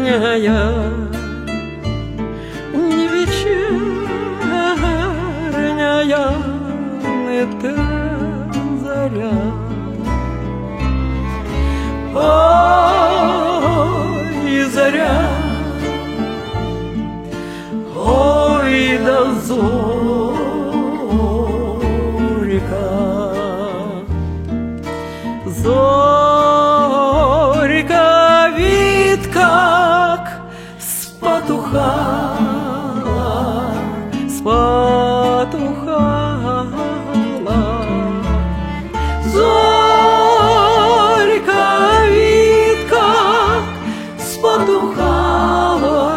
не вечерняя, это заря. Ой, заря, ой, да зорька, зорька вид как спотухала, спотухала. Зорька вид как спотухала,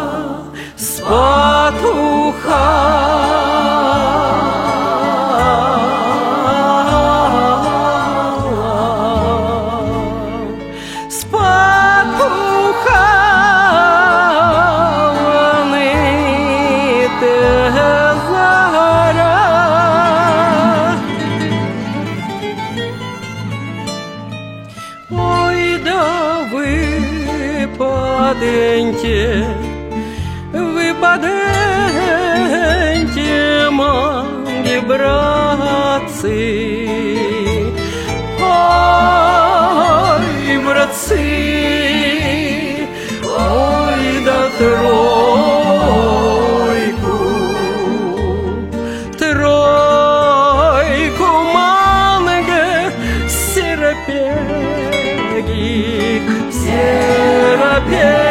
спотухала, спотухала ныне заря. Ой, да выпаденьте, манги, братцы, ой, братцы, ой, да тройку, тройку манги, серапеги, серапеги.